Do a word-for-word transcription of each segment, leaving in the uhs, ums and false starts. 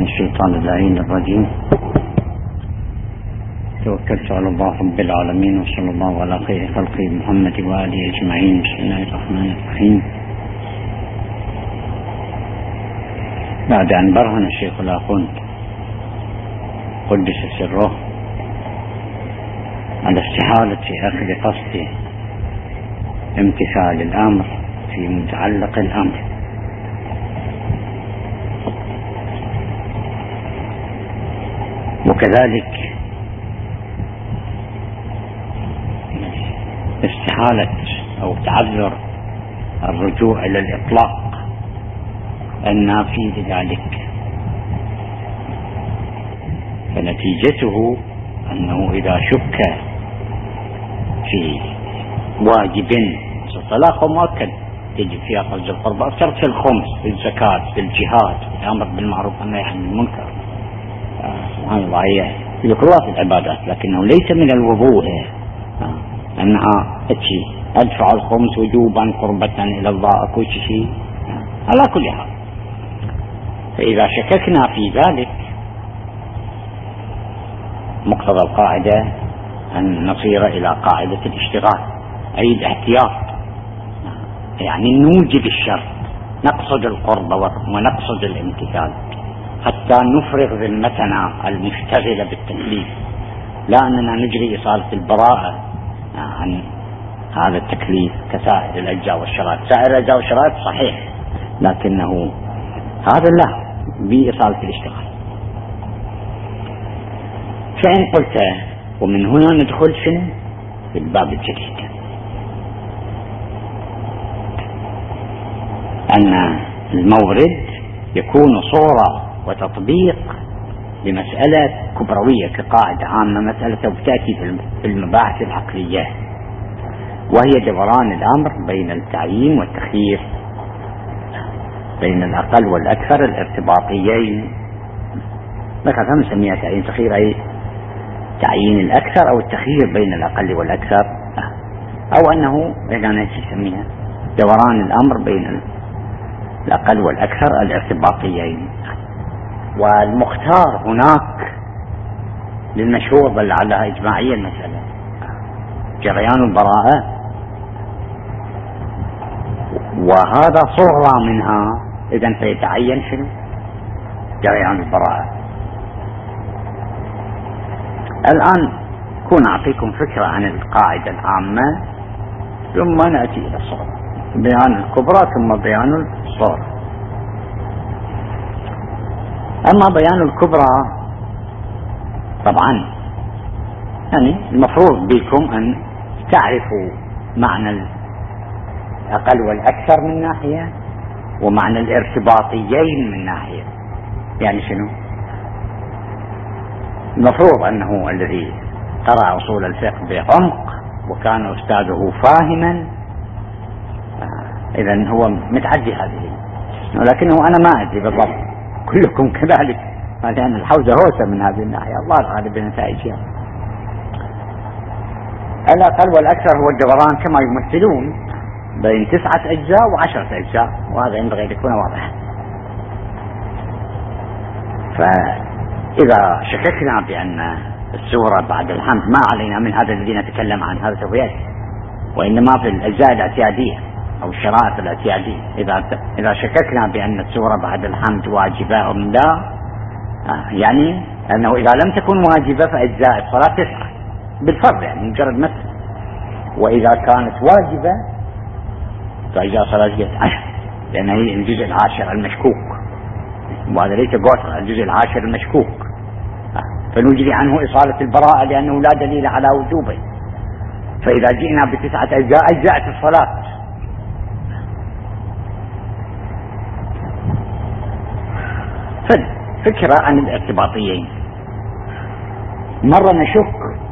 الشيطان اللعين الرجيم. توكلت على الله رب العالمين وصلى الله على خير خلقه محمد وآله أجمعين. بسم الله الرحمن الرحيم. بعد أن برهن الشيخ الآخوند قدس سره على استحالة أخذ قصد امتثال الأمر في متعلق الأمر، وكذلك استحالة أو تعذر الرجوع إلى الإطلاق النافي لذلك، فنتيجته أنه إذا شك في واجب الطلاق مؤكد يجب فيها خرج القربى، ترك الخمس في الزكاة في الجهاد في الأمر بالمعروف والنهي عن المنكر، سبحان الله هي ذكرها في العبادات، لكنه ليس من الوضوء أنها أتشي أدفع الخمس وجوبا قربة إلى الله أكو شيء على كل حال. فإذا شككنا في ذلك مقتضى القاعدة أن نصير إلى قاعدة الاشتغال، أي الاحتياط، يعني نوجد الشر، نقصد القرب ونقصد الامتثال حتى نفرغ ذمتنا المشتغلة بالتكليف، لا أننا نجري إصالة البراءة عن هذا التكليف كسائر الأجزاء والشرائط. سائر الأجزاء والشرائط صحيح، لكنه هذا لا بإصالة الاشتغال. فإن قلت ومن هنا ندخل في الباب الجديد، أن المورد يكون صورة وتطبيق لمسألة كبروية كقاعدة عامة، مسألة بتأتي في المباحث العقلية، وهي دوران الأمر بين التعيين والتخيير، بين الأقل والأكثر الارتباطيين. مثلا نسميها تعيين تخيير، أي تعيين الأكثر أو التخيير بين الأقل والأكثر، أو أنه إذا نسميها دوران الأمر بين الأقل والأكثر الارتباطيين. والمختار هناك للمشهور بل على إجماعية المسألة جريان البراءة، وهذا صورة منها، إذن فيتعين شنو جريان البراءة. الآن كون أعطيكم فكرة عن القاعدة العامة ثم نأتي إلى الصورة، بيان الكبرى ثم بيان الصورة. أما بيان الكبرى طبعا يعني المفروض بكم أن تعرفوا معنى الأقل والأكثر من ناحية، ومعنى الارتباطيين من ناحية. يعني شنو؟ المفروض أنه الذي قرأ أصول الفقه بعمق وكان أستاذه فاهما إذن هو متعدي هذه، ولكنه أنا ما أدري بالضبط، كلكم كذلك، لأن الحوزة هوسة من هذه الناحية، الله الغالب بنتائجها. الأقل والأكثر هو الدوران كما يمثلون بين تسعة أجزاء وعشرة أجزاء، وهذا ينبغي أن يكون واضحا. فإذا شككنا بأن السورة بعد الحمد ما علينا من هذا الذي نتكلم عن هذا سويات، وإنما في الأجزاء الاعتيادية أو الشرائط الاعتيادية، إذا إذا شككنا بأن السورة بعد الحمد واجبة أم لا، يعني أنه إذا لم تكن واجبة فأجزاء الصلاة تسعة بالفرض، يعني مجرد مثل، وإذا كانت واجبة فأجزاء الصلاة عشر، لأن هي الجزء العاشر المشكوك، وهذا ليس قوتر، الجزء العاشر المشكوك، فنجري عنه إصالة البراءة لأنه لا دليل على وجوبه. فإذا جئنا بتسعة أجزاء أجزأت الصلاة. فكرة عن الارتباطيين، مرة نشك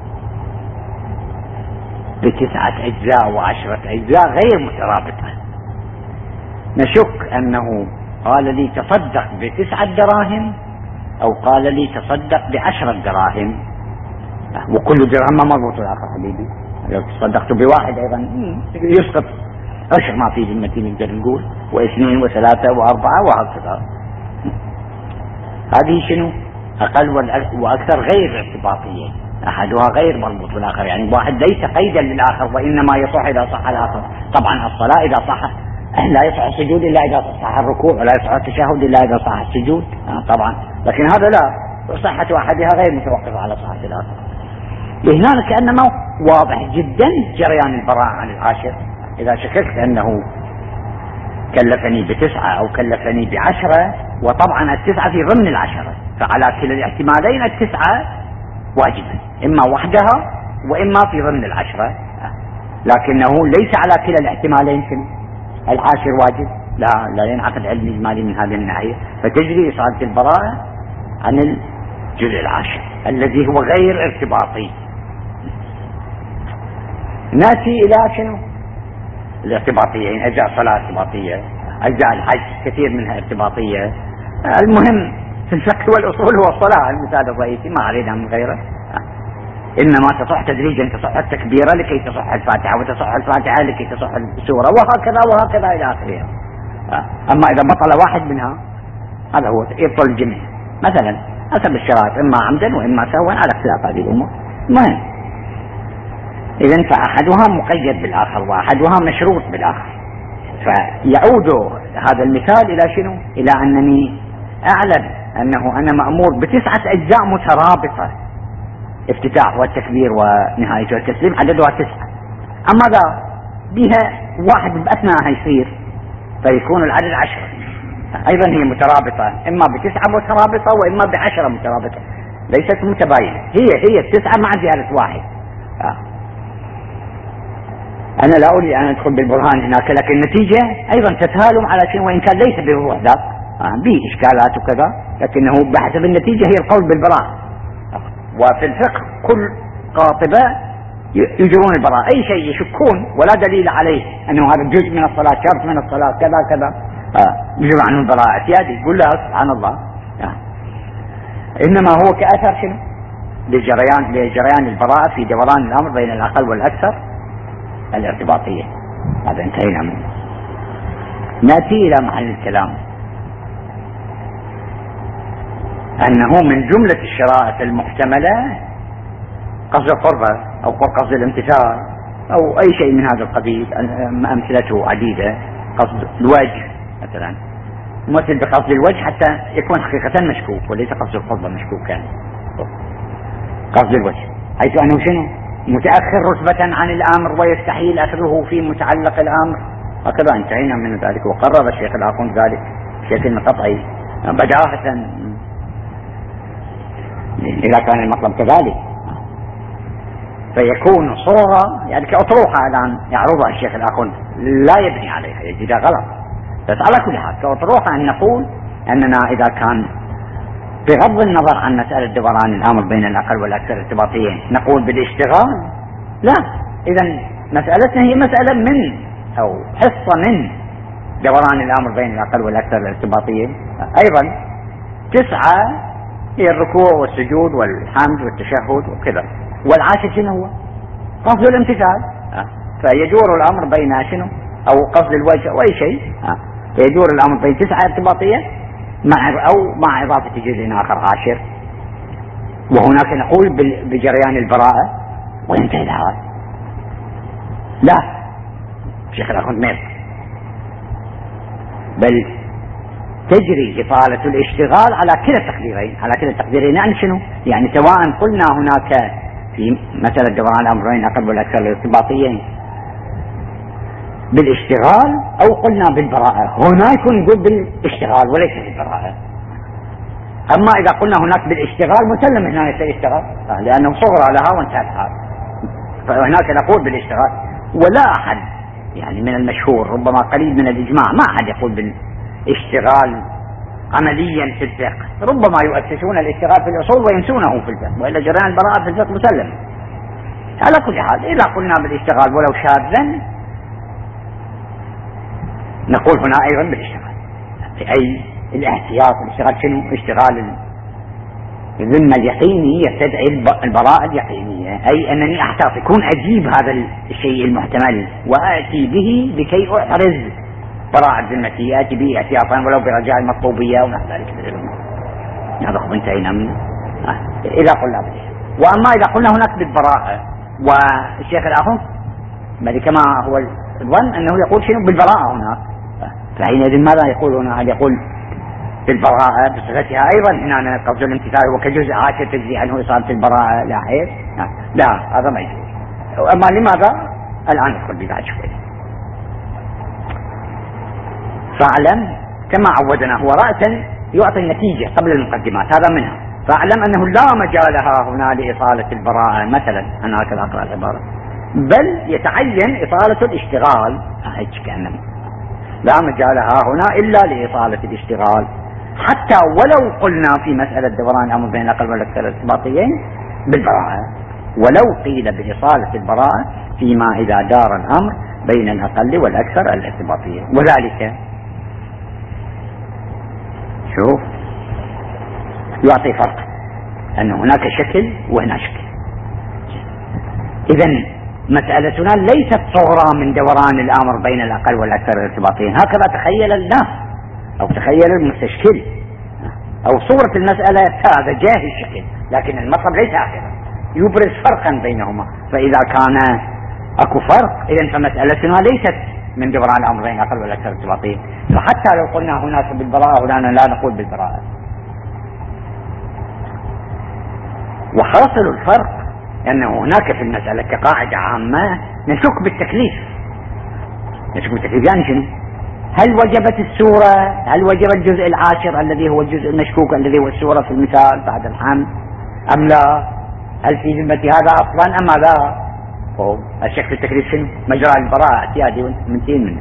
بتسعة أجزاء وعشرة أجزاء غير مترابطة، نشك أنه قال لي تصدق بتسعة دراهم أو قال لي تصدق بعشرة دراهم، وكل درهم ما مربوط الآخر حبيبي، لو تصدقت بواحد أيضا يسقط عشر ما في ذمتي، نقدر نقول، واثنين وثلاثة وأربعة وهكذا. هذه شنو؟ أقل وأكثر غير ارتباطية، أحدها غير مربوط بالآخر، يعني واحد ليس قيدا للآخر وإنما يصح إذا صح الآخر. طبعا الصلاة إذا صح لا يصح السجود إلا إذا صح الركوع، ولا يصح التشهد إلا إذا صح السجود طبعا، لكن هذا لا، صحة أحدها غير متوقفة على صحة الآخر. هنا كأنما واضح جدا جريان البراءة عن العاشر. إذا شككت أنه كلفني بتسعة أو كلفني بعشرة، وطبعا التسعة في ضمن العشرة، فعلى كلا الاحتمالين التسعة واجبة، إما وحدها وإما في ضمن العشرة، لكنه ليس على كلا الاحتمالين العاشر واجب، لا لا ينعقد علم إجمالي من هذه الناحية، فتجري إصابة البراءة عن الجزء العاشر الذي هو غير ارتباطي. ناتي إلى شنو؟ الارتباطية، أجزاء الصلاة ارتباطية، أجزاء الحج كثير منها ارتباطية. المهم في الفقه والأصول هو الصلاة المثال الرئيسي، ما علينا من غيره، إنما تصح تدريجا، تصح التكبيرة لكي تصح الفاتحة، وتصح الفاتحة لكي تصح السورة، وهكذا وهكذا إلى آخرها. أما إذا بطل واحد منها هذا هو يبطل الجميع، مثلا حسب الشرائط، إما عمدا وإما سهوا على اختلاف هذه الأمور. المهم إذن فأحدها مقيد بالآخر وأحدها مشروط بالآخر. فيعود هذا المثال إلى شنو؟ إلى أنني أعلم أنه أنا مأمور بتسعة أجزاء مترابطة، افتتاح والتكبير ونهاية والتسليم عددها تسعة، أما ذا بها واحد بأثناءها يصير فيكون العدد عشرة، أيضا هي مترابطة، إما بتسعة مترابطة وإما بعشرة مترابطة، ليست متباينة، هي هي التسعة مع زيادة واحد. آه. أنا لا أريد أن أدخل بالبرهان هناك، لكن النتيجة أيضا تتهالم على شيء وإن كان ليس بالروح ذاك، آه. به إشكالات وكذا، لكنه بحسب النتيجة هي القول بالبراءة. آه. وفي الفقه كل قاطبة يجرون البراءة، أي شيء يشكون ولا دليل عليه أنه هذا جزء من الصلاة، شرط من الصلاة، كذا كذا، آه. يجرون عنه البراءة اعتيادي، يقول لها سبحان الله. آه. إنما هو كأثر شنو؟ لجريان لجريان البراءة في دوران الأمر بين الأقل والأكثر الارتباطية. هذا انتهينا منه. نأتي إلى محل الكلام، أنه من جملة الشرائط المحتملة قصد القربة أو قصد الامتثال أو أي شيء من هذا القبيل، أمثلته عديدة. قصد الوجه مثلا، مثل بقصد الوجه حتى يكون حقيقة مشكوك وليس قصد القربة مشكوكا. قصد الوجه حيث أنه شنو؟ متأخر رتبة عن الأمر ويستحيل أخذه في متعلق الأمر، هكذا انتهينا من ذلك. وقرر الشيخ الآخوند ذلك بشكل قطعي بداهة إذا كان المطلب كذلك، فيكون صورة يعني كأطروحة الآن يعرضها الشيخ الآخوند لا يبني عليها، يجدها غلط. بس على كل حال كأطروحة أن نقول أننا إذا كان بغض النظر عن مسألة دوران الأمر بين الأقل والأكثر ارتباطيين نقول بالاشتغال، لا، إذا مسألتنا هي مسألة من أو حصة من دوران الأمر بين الأقل والأكثر الارتباطيين. أيضا تسعة هي الركوع والسجود والحمد والتشهد وكذا، والعاشر شنو هو؟ قصد الامتثال، فيجور الأمر بين شنو؟ أو قصد الوجه أو أي شيء، يجور الأمر بين تسعة ارتباطية مع أو مع إضافة جزء آخر عاشر، وهناك نقول بجريان البراءة وينتهي الحال. لا، شيخ الأخوند مير، بل تجري إطالة الاشتغال على كلا التقديرين، على كلا التقديرين. يعني شنو؟ يعني سواء قلنا هناك في مسألة دوران الأمرين الأقل والأكثر الارتباطيين بالاشتغال أو قلنا بالبراءة، هنا يكون نقول بالاشتغال وليس بالبراءة. أما إذا قلنا هناك بالاشتغال مسلم هنا يشتغل لأنه صغر لها وانتهى الحال، فهناك نقول بالاشتغال. ولا أحد يعني من المشهور ربما قليل من الإجماع ما أحد يقول بالاشتغال عمليا في الفقه، ربما يؤسسون الاشتغال في الأصول وينسونه في الفقه، وإلا جريان البراءة في الفقه مسلم. على كل حال إذا قلنا بالاشتغال ولو شاذا نقول هنا أيضا بالاشتغال، أي الاحتياط. الاشتغال شنو؟ اشتغال الذمة اليقيني يستدعي البراءة اليقينية، أي أنني أحتاط، يكون أجيب هذا الشيء المحتمل وأتي به لكي أحرز براءة ذمتي، آتي به احتياطا ولو برجاء المطلوبية ونحو ذلك من الأمور. هذا هو انتهينا منه إذا قلنا به. وأما إذا قلنا هناك بالبراءة، والشيخ الآخر بل كما هو الظن أنه يقول شنو بالبراءة هناك، فحينئذ ماذا يقول هنا؟ هل يقول بالبراءة بصفتها أيضا هنا قصد الامتثال وكجزء عاشر تجزي عنه إصابة البراءة لا حيث؟ لا، هذا ما يجوز. أما لماذا؟ الآن ندخل بذلك شوي. فاعلم كما عودنا هو رأسا يعطي النتيجة قبل المقدمات، هذا منها. فاعلم أنه لا مجال هنا لإطالة البراءة مثلا، أنا هكذا أقرأ العبارة، بل يتعين إطالة الاشتغال، هيك كأنه لا مجال هنا إلا لإطالة الاشتغال، حتى ولو قلنا في مسألة دوران الأمر بين الأقل والأكثر الارتباطيين بالبراءة، ولو قيل بإطالة البراءة فيما إذا دار الأمر بين الأقل والأكثر الارتباطيين. وذلك شوف يعطي فرق أن هناك شكل وهنا شكل. إذن مسألتنا ليست صغرى من دوران الأمر بين الأقل والأكثر الارتباطيين، هكذا تخيل الناس أو تخيل المستشكل، أو صورة المسألة هذا جاهز الشكل، لكن المطلب ليس هكذا، يبرز فرقا بينهما. فإذا كان أكو فرق إذن فمسألتنا ليست من دوران الأمر بين الأقل والأكثر الارتباطيين. فحتى لو قلنا هناك بالبراءة هنا لا نقول بالبراءة. وحاصل الفرق أنه هناك في المسألة كقاعدة عامة نشك بالتكليف. نشك بالتكليف يعني شنو؟ هل وجبت السورة؟ هل وجب الجزء العاشر الذي هو الجزء المشكوك الذي هو السورة في المثال بعد الحمد أم لا؟ هل في ذمة هذا أصلا أم لا؟ الشك في التكليف شنو؟ مجرى البراءة اعتيادي ومنتين منه.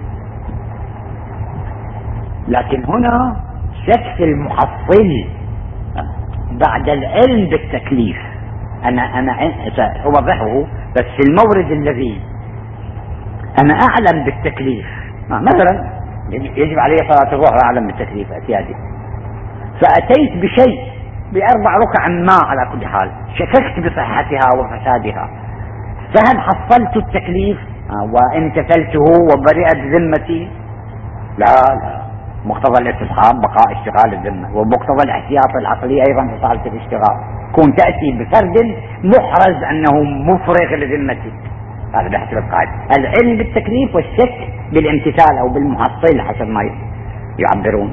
لكن هنا شك في المحصل بعد العلم بالتكليف. أنا أنا سأوضحه بس في المورد الذي أنا أعلم بالتكليف، مثلا يجب علي صلاة الظهر أعلم بالتكليف اعتيادي، فأتيت بشيء بأربع ركع ما على كل حال شككت بصحتها وفسادها، فهل حصلت التكليف وامتثلته وبرئت ذمتي؟ لا لا، مقتضى الاستصحاب بقاء اشتغال الذمة، ومقتضى الاحتياط العقلي أيضا إطالة الاشتغال، كون تأتي بفرد محرز أنه مفرغ لذمتي، هذا بحسب القاعدة. العلم بالتكليف والشك بالامتثال أو بالمحصل حسب ما يعبرون.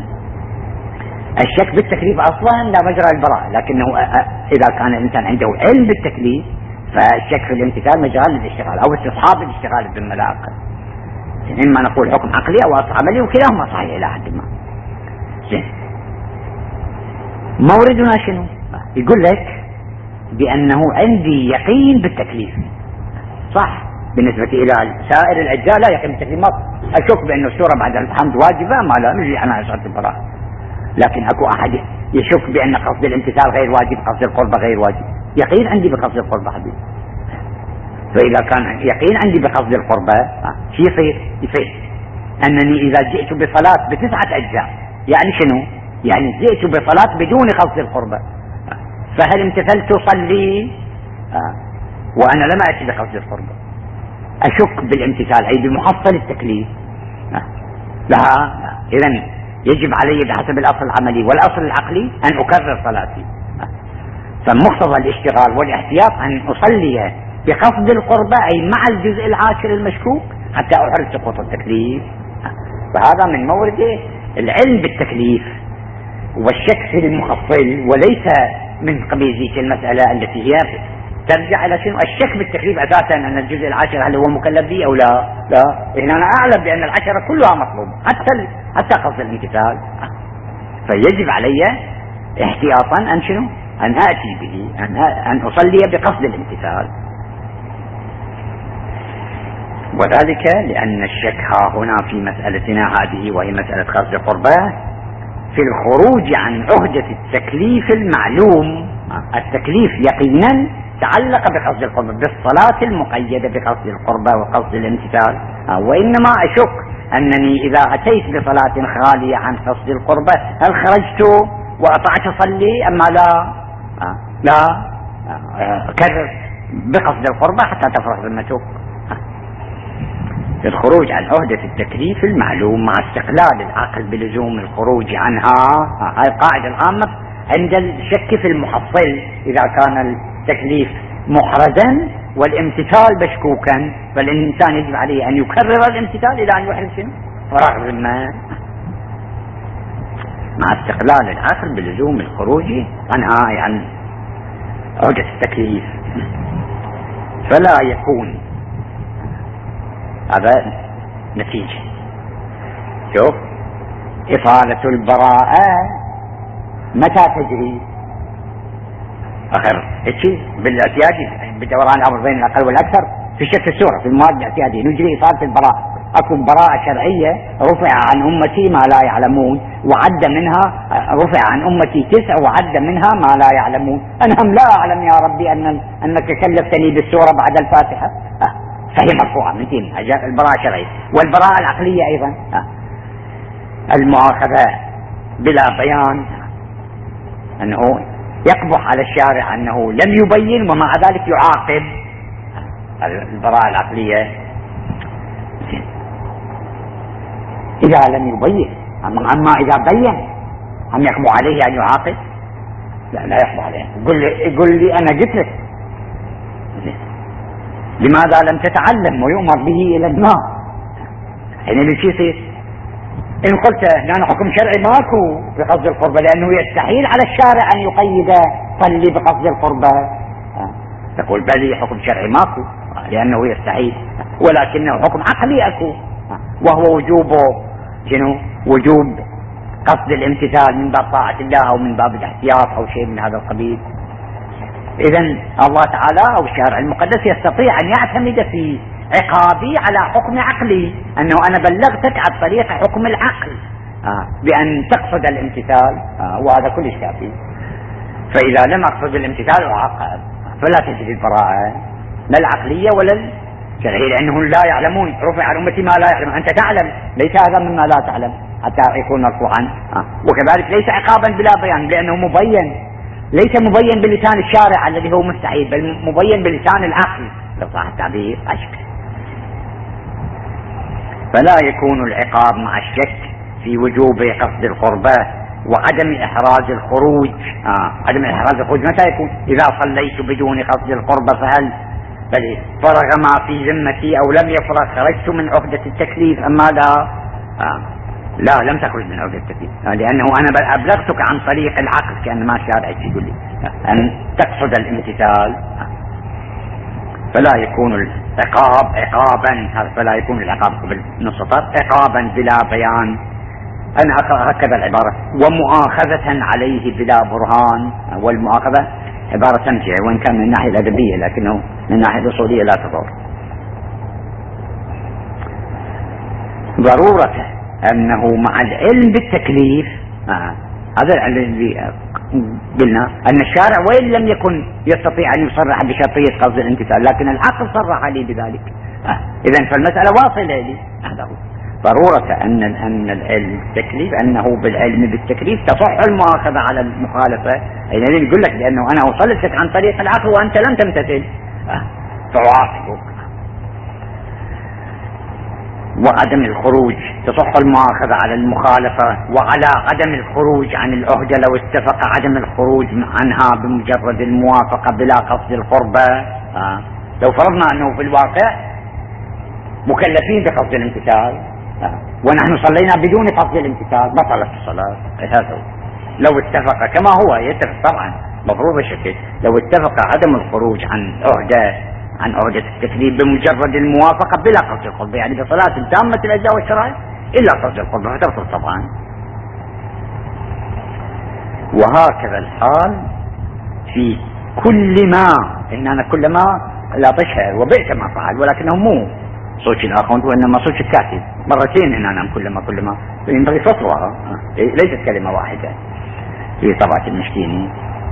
الشك بالتكليف أصلا لا مجرى البراءة، لكنه إذا كان الإنسان عنده علم بالتكليف فالشك في الامتثال مجرى للاشتغال أو استصحاب الاشتغال الذمة لا أقل. إما نقول حكم عقلي أو أصل عملي، وكلاهما صحيح إلى حد ما. موردنا شنو؟ يقول لك بأنه عندي يقين بالتكليف، صح، بالنسبة إلى سائر الأجزاء لا يقين بالتكليف، أشك بأن السورة بعد الحمد واجبة ما لا نجي أنا أشهد البراءة، لكن أكو أحد يشك بأن قصد الامتثال غير واجب، قصد القربة غير واجب. يقين عندي بقصد القربة حبيبي، فإذا كان يقين عندي بقصد القربة شو يصير؟ يصير أنني إذا جئت بصلاة بتسعة أجزاء يعني شنو؟ يعني جئت بصلاة بدون قصد القربة، فهل امتثلت صلي وأنا لم أتي بقصد القربة؟ أشك بالامتثال أي بمحصل التكليف. لا، إذن يجب علي بحسب الأصل العملي والأصل العقلي أن أكرر صلاتي، فمقتضى الاشتغال والاحتياط أن أصلي بقصد القربة أي مع الجزء العاشر المشكوك حتى أحرز سقوط التكليف. فهذا من مورد العلم بالتكليف والشك في المحصل، وليس من قبيل ذيك المسألة التي هي ترجع إلى شنو؟ الشك بالتكليف أساسا أن الجزء العاشر هل هو مكلف به أو لا؟ لا، إن أنا أعلم بأن العشرة كلها مطلوبة حتى حتى قصد الامتثال، فيجب علي احتياطا أن شنو؟ أن آتي به، أن أن أصلي بقصد الامتثال. وذلك لأن الشك ها هنا في مسألتنا هذه وهي مسألة قصد القربة في الخروج عن عهدة التكليف المعلوم. التكليف يقينا تعلق بقصد القربة بالصلاة المقيدة بقصد القربة وقصد الامتثال، وإنما أشك أنني إذا أتيت بصلاة خالية عن قصد القربة هل خرجت وأطعت صلي أما لا؟ لا، كرر بقصد القربة حتى تفرغ ذمتك. الخروج عن عهدة التكليف المعلوم مع استقلال العقل بلزوم الخروج عنها، هاي القاعدة العامة عند الشك في المحصل إذا كان التكليف محرزا والامتثال مشكوكا، فالإنسان يجب عليه أن يكرر الامتثال إلى أن يحرز رغم ما، مع استقلال العقل بلزوم الخروج عنها عن عهدة التكليف. فلا يكون، هذا نتيجة. شوف إفادة البراءة متى تجري؟ آخر هيك بالاعتيادي بدوران الأمر بين الأقل والأكثر في شكل السورة في المواد الاعتيادية نجري إفادة البراءة. أكو براءة شرعية رفع عن أمتي ما لا يعلمون وعد منها، رفع عن أمتي تسع وعد منها ما لا يعلمون. أنهم لا أعلم يا ربي أن أنك كلفتني بالسورة بعد الفاتحة، أه. فهي مرفوعة من دين البراءة الشرعية. والبراءة العقلية أيضا أه. المؤاخذة بلا بيان، أنه يقبح على الشارع أنه لم يبين ومع ذلك يعاقب. البراءة العقلية إذا لم يبين، أما إذا بين هم يقبح عليه أن يعاقب؟ لا لا يقبح عليه. يقول لي, يقول لي أنا قلت لك لماذا لم تتعلم ويؤمر به إلى النار؟ حين اللي يصير إن قلت لأن حكم شرعي ماكو بقصد القربة، لأنه يستحيل على الشارع أن يقيد صلي بقصد القربة، تقول بلي حكم شرعي ماكو لأنه يستحيل، ولكنه حكم عقلي أكو، وهو وجوبه شنو؟ وجوب قصد الامتثال من باب طاعة الله أو من باب الاحتياط أو شيء من هذا القبيل. إذن الله تعالى أو الشارع المقدس يستطيع أن يعتمد في عقابي على حكم عقلي، أنه أنا بلغتك عن طريق حكم العقل آه. بأن تقصد الامتثال آه. وهذا كل كافي. فإذا لم أقصد الامتثال أعاقب، فلا تجري البراءة لا العقلية ولا الشرعية، لأنهم لا يعلمون. رفع عن أمتي ما لا يعلم، أنت تعلم، ليس هذا مما لا تعلم حتى يكون مرفوعا آه. وكذلك ليس عقابا بلا بيان، لأنه مبين، ليس مبين بلسان الشارع الذي هو مستحيل، بل مبين بلسان العقل لو صح التعبير أشكل. فلا يكون العقاب مع الشك في وجوب قصد القربة وعدم إحراز الخروج. آه. عدم إحراز الخروج متى يكون؟ إذا صليت بدون قصد القربة فهل بل فرغ ما في ذمتي أو لم يفرغ خرجت من عهدة التكليف، أما لا آه. لا لم تخرج من عهدة التكليف، آه. لأنه أنا أبلغتك عن طريق العقل كأن ما شارع يقول لي آه. أن تقصد الامتثال آه. فلا يكون العقاب عقابا، فلا يكون العقاب بالنص عقابا بلا بيان، أنا هكذا العبارة، ومؤاخذة عليه بلا برهان. والمؤاخذة عبارة تمشي وإن كان من الناحية الأدبية لكنه من الناحية الأصولية لا تضر. ضرورة أنه مع العلم بالتكليف آه. هذا الذي قلنا أن الشارع وإن لم يكن يستطيع أن يصرح بشرطية قصد الامتثال لكن العقل صرح لي بذلك آه. إذن فالمسألة واصلة لي. هذا هو ضرورة أن أن العلم بالتكليف أنه بالعلم بالتكليف تصح المؤاخذة على المخالفة. يعني يقول لك لأنه أنا وصلتك عن طريق العقل وأنت لم تمتثل آه. فأعاقبك. وعدم الخروج تصح المؤاخذة على المخالفة وعلى عدم الخروج عن العهدة لو اتفق عدم الخروج عنها بمجرد الموافقة بلا قصد القربة آه. لو فرضنا أنه في الواقع مكلفين بقصد الامتثال آه. ونحن صلينا بدون قصد الامتثال بطلت الصلاة. هذا لو اتفق كما هو يتفق طبعا مفروض الشكل، لو اتفق عدم الخروج عن عهدة عن عهدة التكليف بمجرد الموافقة بلا قصد القربة، يعني بصلاة تامة الأجزاء والشرائع إلا قصد القربة فتبطل طبعا. وهكذا الحال في كل ما إن أنا كل ما لا تشهر وبئت ما فعل، ولكنه مو صوت الآخر وإنما صوت الكاتب مرتين إن أنا كل ما كل ما ينبغي فصلها ليست كلمة واحدة في طبعة المشكيني.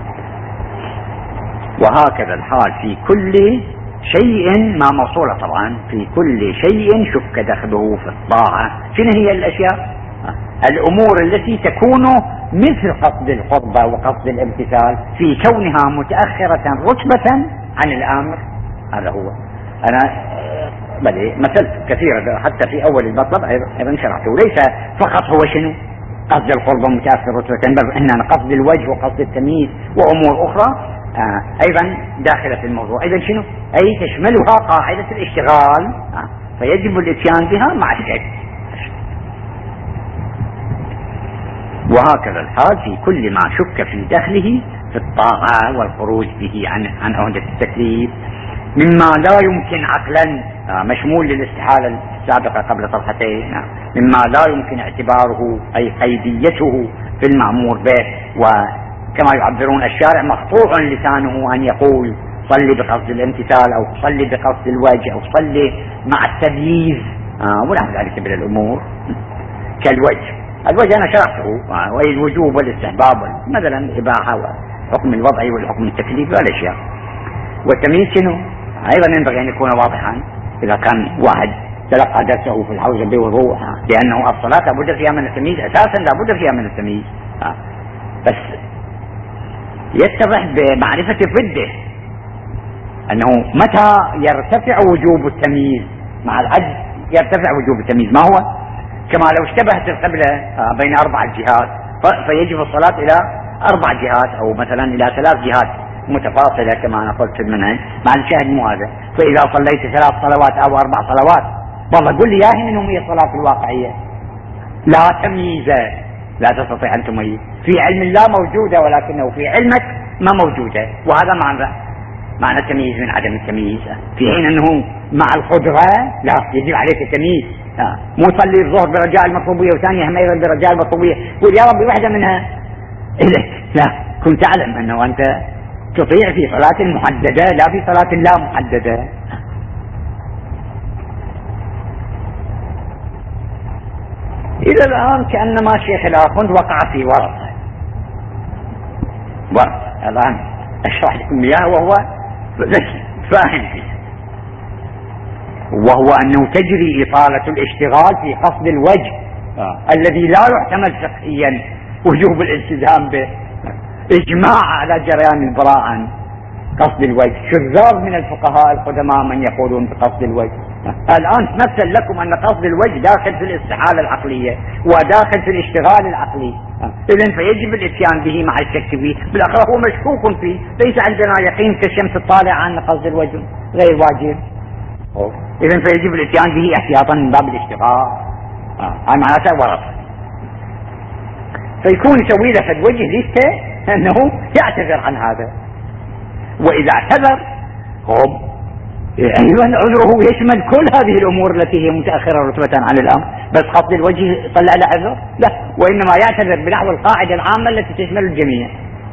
وهكذا الحال في كل شيء ما موصولة طبعا في كل شيء شك دخله في الطاعة. شنو هي الأشياء؟ الأمور التي تكون مثل قصد القربة وقصد الامتثال في كونها متأخرة رتبة عن الأمر. هذا هو أنا بل مثلت كثيرا حتى في أول المطلب أيضا شرحته. ليس فقط هو شنو قصد القرب متأخر رتبة، بل إن قصد الوجه وقصد التمييز وأمور أخرى آه أيضا داخلة في الموضوع. إذا شنو؟ أي تشملها قاعدة الاشتغال، آه فيجب الاتيان بها مع الشك. وهكذا الحال في كل ما شك في دخله في الطاعة والخروج به عن عن عهدة التكليف مما لا يمكن عقلا، آه مشمول للاستحالة السابقة قبل صفحتين، آه مما لا يمكن اعتباره أي قيديته في المأمور به، وكما يعبرون الشارع مقطوع لسانه أن يقول صلي بقصد الامتثال أو صلي بقصد الوجه أو صلي مع التمييز آه ونحو ذلك من الأمور كالوجه. الوجه أنا شرحته، آه وهي الوجوب والاستحباب مثلا الإباحة والحكم الوضعي والحكم التكليفي والأشياء. والتمييز شنو؟ أيضا ينبغي أن يكون واضحا. إذا كان واحد تلقى درسه في الحوزة بوضوح، لأنه الصلاة لابد فيها من التمييز، أساسا لابد فيها من التمييز، بس يتضح بمعرفة ضده أنه متى يرتفع وجوب التمييز مع العجز، يرتفع وجوب التمييز ما هو؟ كما لو اشتبهت القبلة بين أربع جهات فيجب الصلاة إلى أربع جهات أو مثلا إلى ثلاث جهات متفاصلة كما أنا قلت في المنهج، مع الشاهد مو هذا. فإذا صليت ثلاث صلوات أو أربع صلوات والله قل لي ياهي منهم هي الصلاة الواقعية، لا تمييز، لا تستطيع أن تميز. في علم الله موجودة ولكنه في علمك ما موجودة، وهذا معنى معنى التمييز من عدم التمييز. في حين أنه مع القدرة لا يجب عليك التمييز، مو تصلي الظهر برجاء المطلوبية وثانية هم أيضا برجاء المطلوبية قل يا ربي واحدة منها إليك، لا كنت تعلم أنه أنت تطيع في صلاة محددة لا في صلاة لا محددة. إذا الآن كأنما الشيخ الآخوند وقع في ورطة ورطة الآن أشرح لكم إياه وهو ذكي فاهم فيه، وهو أنه تجري إطالة الاشتغال في قصد الوجه آه. الذي لا يحتمل فقهيا وجوب الالتزام به، إجماع على جريان البراءة عن قصد الوجه، شذاذ من الفقهاء القدماء من يقولون بقصد الوجه. الآن تمثل لكم أن قصد الوجه داخل في الاستحالة العقلية وداخل في الاشتغال العقلي، إذن فيجب الاتيان به مع الشك فيه، بالأخير هو مشكوك فيه، ليس عندنا يقين كالشمس الطالعة أن قصد الوجه غير واجب، إذن فيجب الاتيان به احتياطا من باب الاشتغال. هذا معناته ورط، فيكون يسوي له في الوجه لسته أنه يعتذر عن هذا، وإذا اعتذر هم أيضا عذره يشمل كل هذه الأمور التي هي متأخرة رتبة عن الأمر، بس قصد الوجه طلع له عذر؟ لا، وإنما يعتذر بنحو القاعدة العامة التي تشمل الجميع.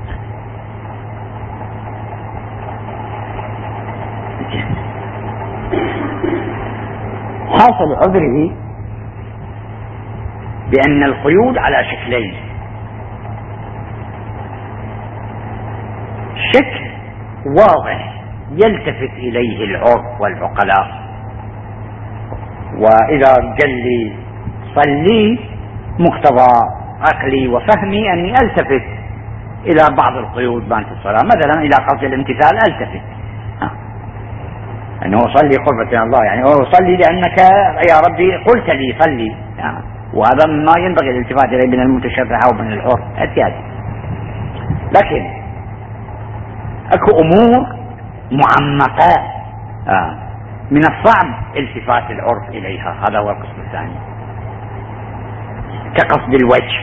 حاصل عذره بأن القيود على شكلين: شكل واضح يلتفت إليه العرف والعقلاء، وإذا قال لي صلي مقتضى عقلي وفهمي أني ألتفت إلى بعض القيود بانت الصلاة، مثلا إلى قصد الامتثال ألتفت ها. أنه صلي قربة الله، يعني صلي لأنك يا ربي قلت لي صلي، وهذا ما ينبغي الالتفات إليه من المتشرع أو من العرف اعتيادي. لكن أكو أمور معمقة آه. من الصعب التفات العرف إليها، هذا هو القسم الثاني، كقصد الوجه.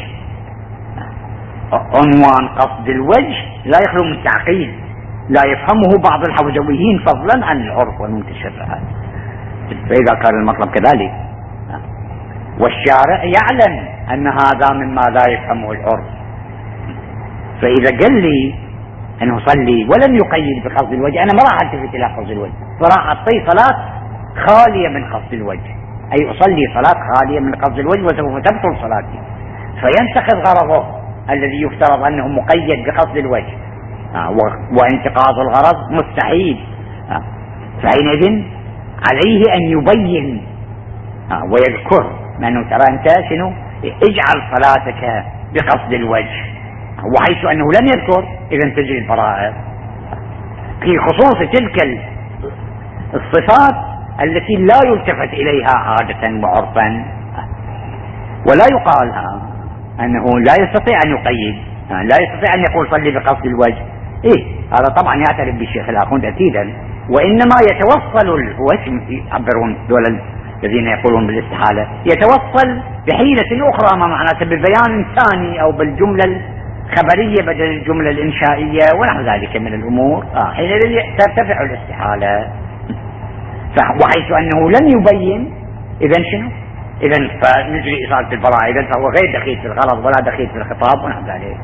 عنوان قصد الوجه لا يخلو من تعقيد، لا يفهمه بعض الحوزويين فضلا عن العرف والمتشرعات، فإذا كان المطلب كذلك آه. والشارع يعلم أن هذا مما لا يفهمه العرف، فإذا قال لي أنه صلي ولم يقيد بقصد الوجه، أنا ما راح ألتفت إلى قصد الوجه، فراح أعطي صلاة خالية من قصد الوجه، أي أصلي صلاة خالية من قصد الوجه وسوف تبطل صلاتي، فينتقض غرضه الذي يفترض أنه مقيد بقصد الوجه آه وانتقاض الغرض مستحيل آه فحينئذ عليه أن يبين آه ويذكر، لأنه ترى أنت شنو اجعل صلاتك بقصد الوجه، وحيث أنه لم يذكر إذن تجري الفرائض في خصوص تلك الصفات التي لا يلتفت إليها عادة وعرفا، ولا يقال أنه لا يستطيع أن يقيد، لا يستطيع أن يقول صلي بقصد الوجه. إيه هذا طبعا يعترف بالشيخ الآخوند أكيدا، وإنما يتوصل هو يعبرون دول الذين يقولون بالاستحالة، يتوصل بحيلة أخرى ما معناته ببيان ثاني أو بالجملة الخبرية بدل الجملة الإنشائية ونحو ذلك من الأمور. آه حينئذ ترتفع الاستحالة، وحيث أنه لم يبين إذن شنو؟ إذن فنجري إصالة البراءة، إذن فهو غير دخيل في الغرض ولا دخيل في الخطاب ونحو ذلك.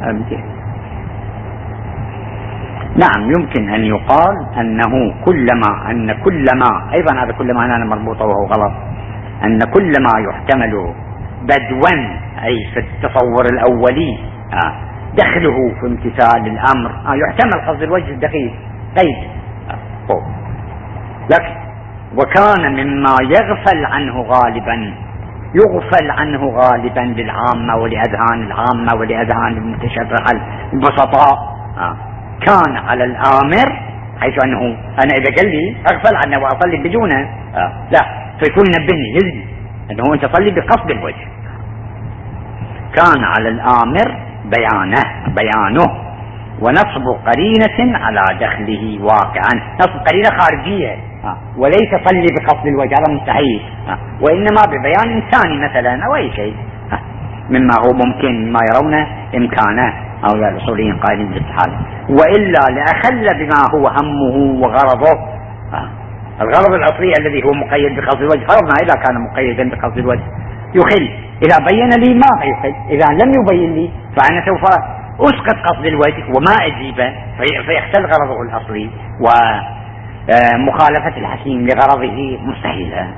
نعم يمكن أن يقال أنه كلما أن كلما أيضا هذا كلما أنا مربوطة وهو غلط، أن كلما يحتمل بدوا أي في التصور الأولي آه دخله في امتثال الأمر آه يحتمل قصد الوجه الدقيق قيد آه لكن وكان مما يغفل عنه غالبا يغفل عنه غالبا للعامة ولأذهان العامة ولأذهان المتشرع البسطاء آه كان على الآمر، حيث أنه أنا إذا قال لي أغفل عنه وأصلي بدونه آه لا فيكون نبهني يزني أنه أنت صلي بقصد الوجه. كان على الآمر بيانه بيانه ونصب قرينة على دخله واقعا، نصب قرينة خارجية آه وليس صلي بقصد الوجه هذا مستحيل آه وإنما ببيان ثاني مثلا أو أي شيء آه مما هو ممكن ما يرون إمكانه أو يا الأصوليين قائلين بالاستحالة، وإلا لأخل بما هو همه وغرضه آه. الغرض الأصلي الذي هو مقيد بقصد الوجه، فرضنا إذا كان مقيدا بقصد الوجه يخل، إذا بين لي ما يخل، إذا لم يبين لي فأنا سوف أسقط قصد الوجه وما أجيبه فيختل غرضه الأصلي، ومخالفة الحكيم لغرضه مستحيلة.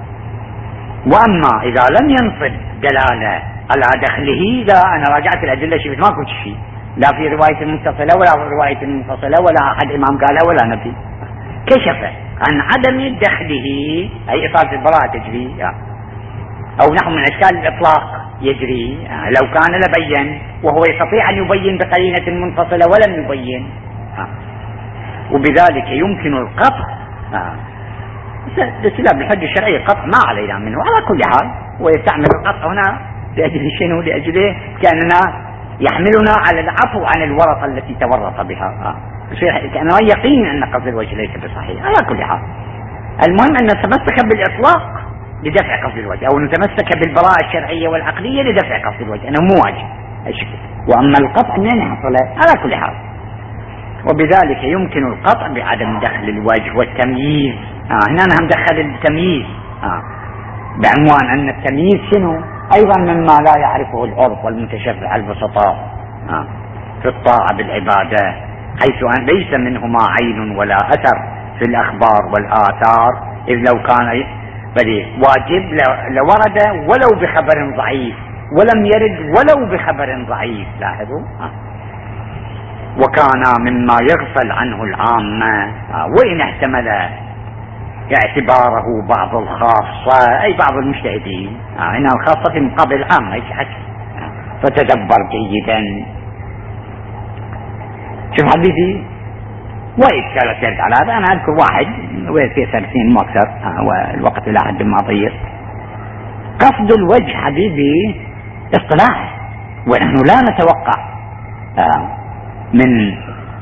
وأما إذا لم ينصب دلالة على دخله لا أنا راجعت الأدلة شفت ما كنت شيء لا في رواية متصلة ولا في رواية منفصلة ولا أحد إمام قالها ولا نبي كشف عن عدم دخله أي إصالة البراءة تجري أو نحو من أشكال الإطلاق يجري لو كان لبين، وهو يستطيع أن يبين بقرينة منفصلة ولم يبين، وبذلك يمكن القطع بسبب الحجة الشرعية القطع ما علينا منه على كل حال، ويستعمل القطع هنا لأجل شنو؟ لأجله كأننا يحملنا على العفو عن الورطة التي تورط بها، كأنه يقين أن قصد الوجه ليس بصحيح على كل حال. المهم أن نتمسك بالإطلاق لدفع قصد الوجه، أو نتمسك بالبراءة الشرعية والعقلية لدفع قصد الوجه، أنه مو واجب الشكل، وأما القطع من يحصل على كل حال. وبذلك يمكن القطع بعدم دخل الوجه والتمييز. آه هنا نحن دخل التمييز آه بعنوان أن التمييز شنو؟ أيضا مما لا يعرفه العرف والمتشرع البسطاء آه في الطاعة بالعبادة، حيث أن ليس منهما عين ولا أثر في الأخبار والآثار، إذ لو كان بل واجب لورد ولو بخبر ضعيف، ولم يرد ولو بخبر ضعيف. لاحظوا آه. وكان مما يغفل عنه العامة آه. وإن احتمل اعتباره بعض الخاصة أي بعض المجتهدين آه. إنها الخاصة في مقابل العامة آه. فتدبر جيدا. شوف حبيبي وإذ كانت ترد على هذا أنا أذكر واحد في سنتين مو أكثر آه. والوقت إلى حد ما ضيق. قصد الوجه حبيبي اصطلاح، ونحن لا نتوقع آه. من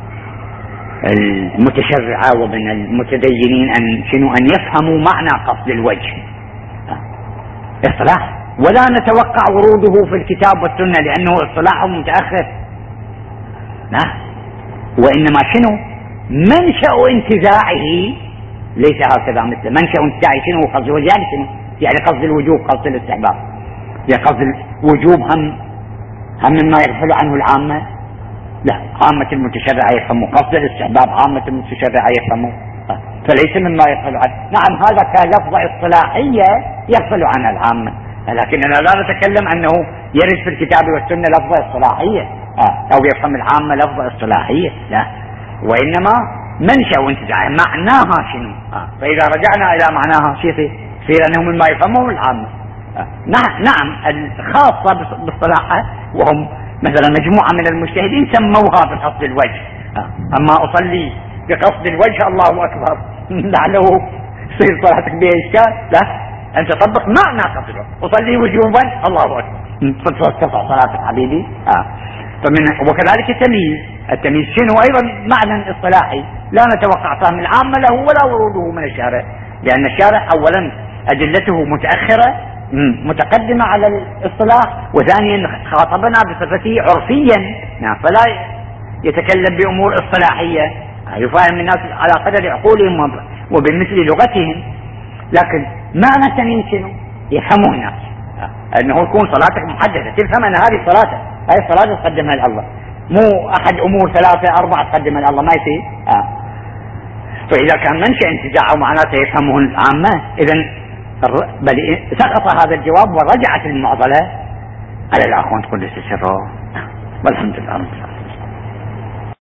المتشرعة ومن المتدينين أن شنو أن يفهموا معنى قصد الوجه اصطلاح، ولا نتوقع وروده في الكتاب والسنة لأنه اصطلاح متأخر لا، وإنما شنو منشأ انتزاعه ليس هكذا، مثل منشأ انتزاعه شنو قصد الوجه يعني شنو يعني قصد الوجوب قصد الاستحباب، يعني قصد الوجوب هم هم مما يغفل عنه العامة، لا عامة المتشرعة يفهموا قصد الاستحباب، عامة المتشرعة يفهموا فليس مما يغفل عنه. نعم هذا كلفظة اصطلاحية يغفل عنها العامة، لكننا لا نتكلم أنه يرد في الكتاب والسنة لفظة اصطلاحية أو يفهم العامة لفظة اصطلاحية، لا، وإنما منشأ وانتزاع معناها شنو. فإذا رجعنا إلى معناها شيء يصير أنه مما يفهمه العامة. نعم الخاصة باصطلاحها وهم مثلا مجموعة من المجتهدين سموها بقصد الوجه، أما أصلي بقصد الوجه الله أكبر لعله يصير صلاتك بها إشكال، لا أنت طبق معنى قصد الوجه، أصلي وجوبا الله أكبر تقطع صلاتك حبيبي. آه. فمن وكذلك التمييز، التمييز شنو ايضا معنى اصطلاحي لا نتوقع فهم العامة له ولا وروده من الشارع، لان الشارع اولا ادلته متاخره متقدمه على الاصطلاح، وثانيا خاطبنا بصفته عرفيا، فلا يتكلم بامور اصطلاحيه يفهم الناس على قدر عقولهم وبمثل لغتهم. لكن معنى التمييز شنو؟ يفهمه الناس انه يكون صلاتك محدده، تفهم ان هذه صلاتك، هذه الصلاه تقدمها لله، مو احد امور ثلاثه اربعه تقدمها لله، ما يصير. آه. فاذا كان منشا انتزاعه معناته يفهمه العامه، اذا بل سقط هذا الجواب ورجعت المعضله على الاخوان قدس سره. والحمد لله رب العالمين.